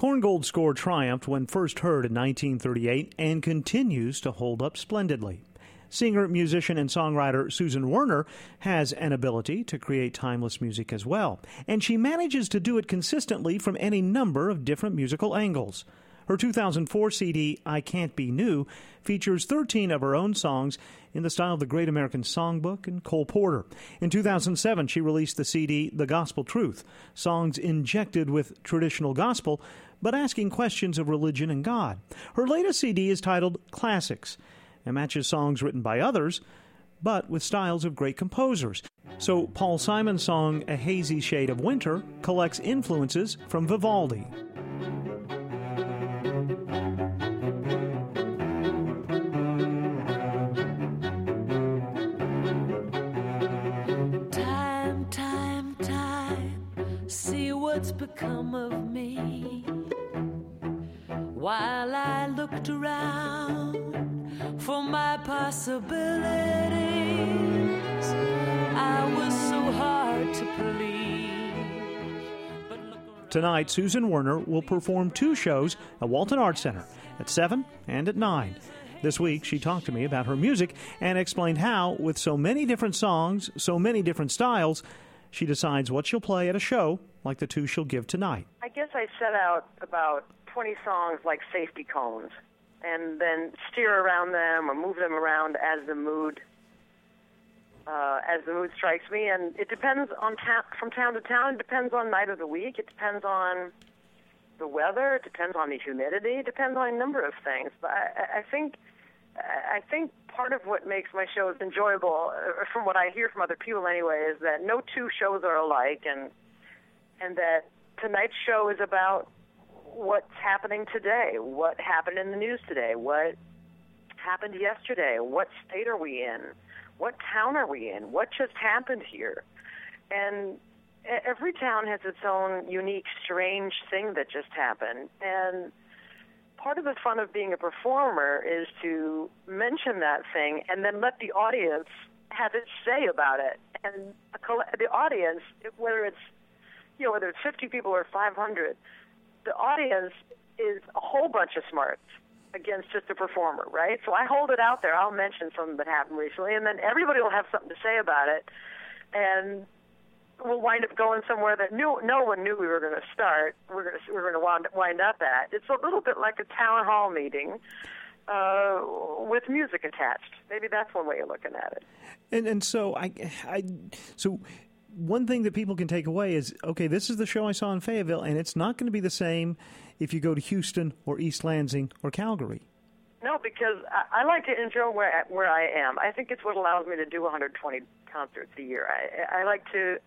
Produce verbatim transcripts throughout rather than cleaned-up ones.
Korngold score triumphed when first heard in nineteen thirty-eight and continues to hold up splendidly. Singer, musician, and songwriter Susan Werner has an ability to create timeless music as well, and she manages to do it consistently from any number of different musical angles. Her two thousand four C D, I Can't Be New, features thirteen of her own songs in the style of the Great American Songbook and Cole Porter. In two thousand seven, she released the C D The Gospel Truth, songs injected with traditional gospel, but asking questions of religion and God. Her latest C D is titled Classics, and matches songs written by others, but with styles of great composers. So Paul Simon's song A Hazy Shade of Winter collects influences from Vivaldi. Time, time, time, see what's become of me. While I looked around for my possibilities, I was so hard to please. But look around. Tonight, Susan Werner will perform two shows at Walton Arts Center, at seven and at nine. This week, she talked to me about her music and explained how, with so many different songs, so many different styles, she decides what she'll play at a show like the two she'll give tonight. I guess I set out about twenty songs like safety cones, and then steer around them or move them around as the mood uh, as the mood strikes me. And it depends on ta- from town to town. It depends on night of the week. It depends on the weather. It depends on the humidity. It depends on a number of things. But I, I think I think part of what makes my shows enjoyable, uh, from what I hear from other people anyway, is that no two shows are alike, and and that tonight's show is about what's happening today, what happened in the news today, what happened yesterday, what state are we in, what town are we in, what just happened here. And every town has its own unique, strange thing that just happened. And part of the fun of being a performer is to mention that thing and then let the audience have its say about it. And the audience, whether it's, you know, whether it's fifty people or five hundred, the audience is a whole bunch of smarts against just a performer, right? So I hold it out there. I'll mention something that happened recently, and then everybody will have something to say about it, and we'll wind up going somewhere that knew, no one knew we were going to start. We're going to, we're going to wind, wind up at. It's a little bit like a town hall meeting uh, with music attached. Maybe that's one way of looking at it. And and so I, I so. One thing that people can take away is, okay, this is the show I saw in Fayetteville, and it's not going to be the same if you go to Houston or East Lansing or Calgary. No, because I, I like to enjoy where where I am. I think it's what allows me to do one hundred twenty concerts a year. I, I like to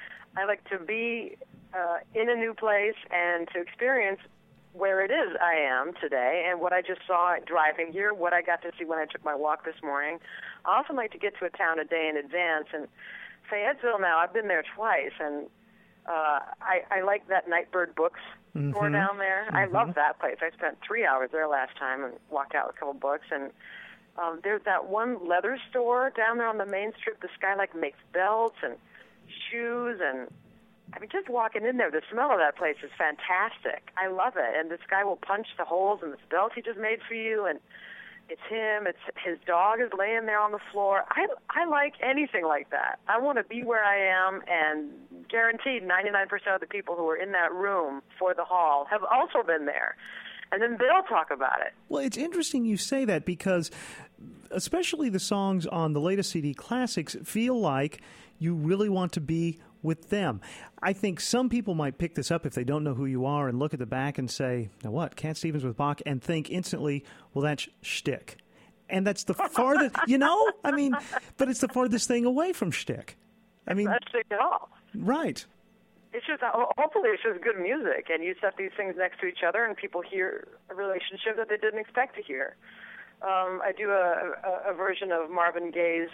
I like to be uh, in a new place and to experience where it is I am today and what I just saw driving here, what I got to see when I took my walk this morning. I often like to get to a town a day in advance, and Fayetteville now, I've been there twice, and uh, I, I like that Nightbird Books mm-hmm. store down there. Mm-hmm. I love that place. I spent three hours there last time and walked out with a couple books. And um, there's that one leather store down there on the main strip. This guy like makes belts and shoes, and I mean, just walking in there, the smell of that place is fantastic. I love it. And this guy will punch the holes in this belt he just made for you, and it's him. It's his dog is laying there on the floor. I I like anything like that. I want to be where I am, and guaranteed ninety-nine percent of the people who are in that room for the hall have also been there. And then they'll talk about it. Well, it's interesting you say that, because especially the songs on the latest C D, Classics, feel like you really want to be with them. I think some people might pick this up if they don't know who you are and look at the back and say, now what, Cat Stevens with Bach, and think instantly, well, that's shtick. And that's the farthest, you know? I mean, but it's the farthest thing away from shtick. I mean, that's shtick at all. Right. It's just, hopefully it's just good music, and you set these things next to each other, and people hear a relationship that they didn't expect to hear. Um, I do a, a, a version of Marvin Gaye's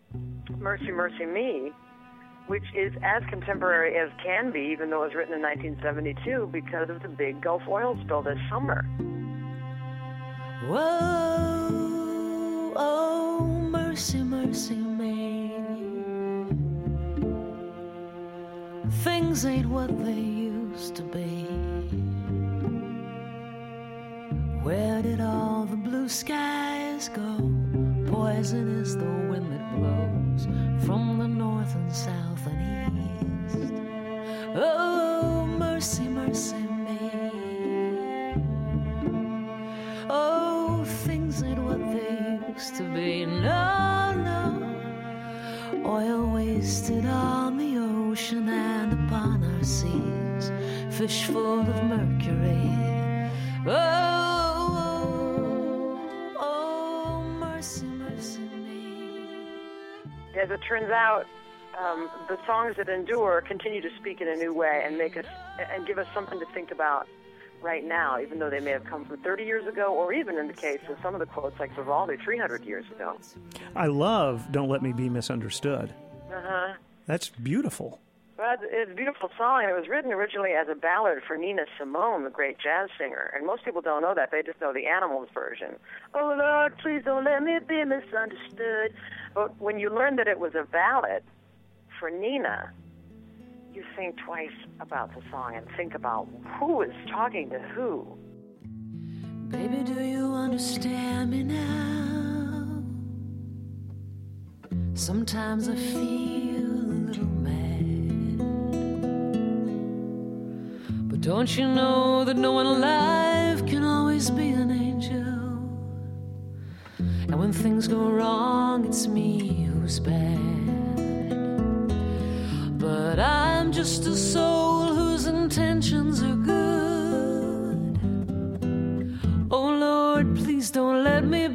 Mercy, Mercy Me, which is as contemporary as can be, even though it was written in nineteen seventy-two, because of the big Gulf oil spill this summer. Whoa, oh, mercy, mercy me. Things ain't what they used to be. blue skies go, poison is the wind that blows from the north and south and east. Oh, mercy, mercy me. Oh, things ain't what they used to be. No, no. Oil wasted on the ocean and upon our seas, fish full of mercury. Oh, oh, oh, mercy, mercy me. As it turns out, um, the songs that endure continue to speak in a new way and make us and give us something to think about right now, even though they may have come from thirty years ago, or even in the case of some of the quotes like Vivaldi, three hundred years ago. I love Don't Let Me Be Misunderstood. Uh-huh. That's beautiful. Well, it's a beautiful song, and it was written originally as a ballad for Nina Simone, the great jazz singer. And most people don't know that. They just know the Animals version. Oh, Lord, please don't let me be misunderstood. But when you learn that it was a ballad for Nina, you think twice about the song and think about who is talking to who. Baby, do you understand me now? Sometimes I feel a little mad. But don't you know that no one alive can always be an angel? And when things go wrong, it's me who's bad. But I'm just a soul whose intentions are good. Oh Lord, please don't let me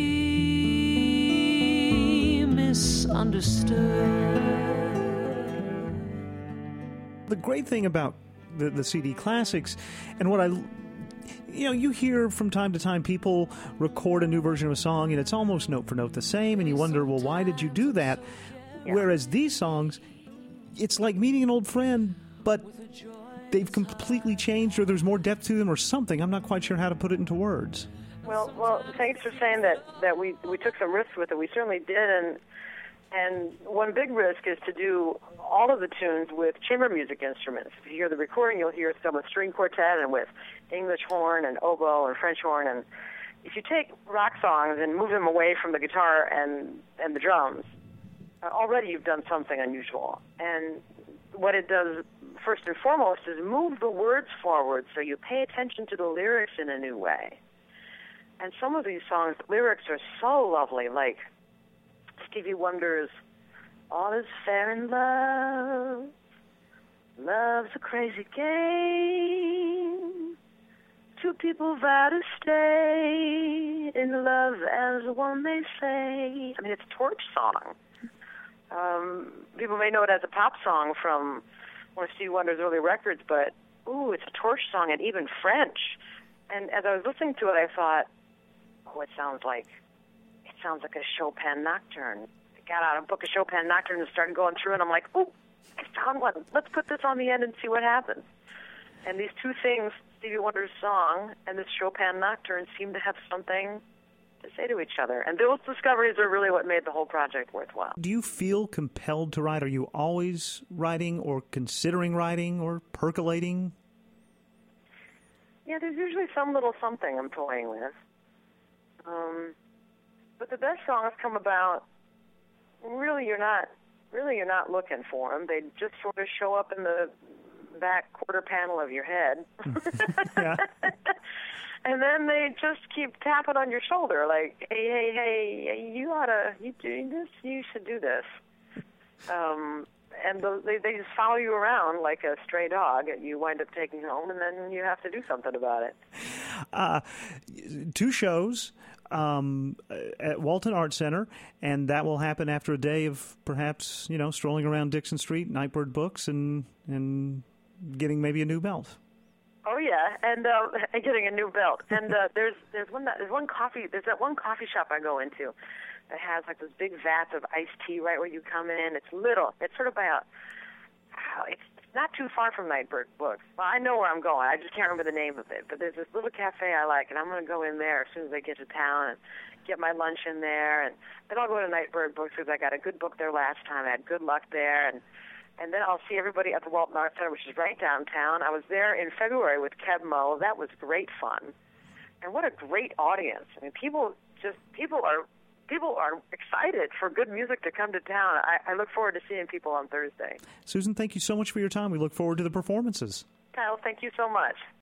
be misunderstood. The great thing about the, the C D classics, and what I, you know, you hear from time to time people record a new version of a song, and it's almost note for note the same, and you wonder, well, why did you do that? Yeah. Whereas these songs, it's like meeting an old friend, but they've completely changed, or there's more depth to them, or something. I'm not quite sure how to put it into words. Well, well, thanks for saying that, that we, we took some risks with it. We certainly did, and and one big risk is to do all of the tunes with chamber music instruments. If you hear the recording, you'll hear some with string quartet and with English horn and oboe and French horn. And if you take rock songs and move them away from the guitar and, and the drums, uh, already you've done something unusual. And what it does, first and foremost, is move the words forward so you pay attention to the lyrics in a new way. And some of these songs, the lyrics are so lovely, like Stevie Wonder's All is Fair in Love, Love's a Crazy Game, two people vow to stay in love as one may say. I mean, it's a torch song. Um, people may know it as a pop song from one of Stevie Wonder's early records, but, ooh, it's a torch song, and even French. And as I was listening to it, I thought, oh, it sounds like it sounds like a Chopin nocturne. I got out a book of Chopin nocturne and started going through, and I'm like, oh, I found one. Let's put this on the end and see what happens. And these two things, Stevie Wonder's song and this Chopin nocturne, seem to have something to say to each other. And those discoveries are really what made the whole project worthwhile. Do you feel compelled to write? Are you always writing or considering writing or percolating? Yeah, there's usually some little something I'm toying with. Um, but the best songs come about, really you're not really you're not looking for them. They just sort of show up in the back quarter panel of your head. Yeah. And then they just keep tapping on your shoulder like, hey, hey, hey, you ought to, you doing this? You should do this. Um, and the, they, they just follow you around like a stray dog, and you wind up taking home, and then you have to do something about it. Uh, two shows um, at Walton Arts Center, and that will happen after a day of perhaps, you know, strolling around Dixon Street, Nightbird Books, and and getting maybe a new belt. Oh yeah, and uh, and getting a new belt. And uh, there's there's one that, there's one coffee there's that one coffee shop I go into that has like those big vats of iced tea right where you come in. It's little. It's sort of by a. It's not too far from Nightbird Books. Well, I know where I'm going. I just can't remember the name of it. But there's this little cafe I like, and I'm going to go in there as soon as I get to town and get my lunch in there. And then I'll go to Nightbird Books because I got a good book there last time. I had good luck there, and. And then I'll see everybody at the Walton Arts Center, which is right downtown. I was there in February with Keb Mo. That was great fun. and what a great audience. I mean, people just people are people are excited for good music to come to town. I, I look forward to seeing people on Thursday. Susan, thank you so much for your time. We look forward to the performances. Kyle, thank you so much.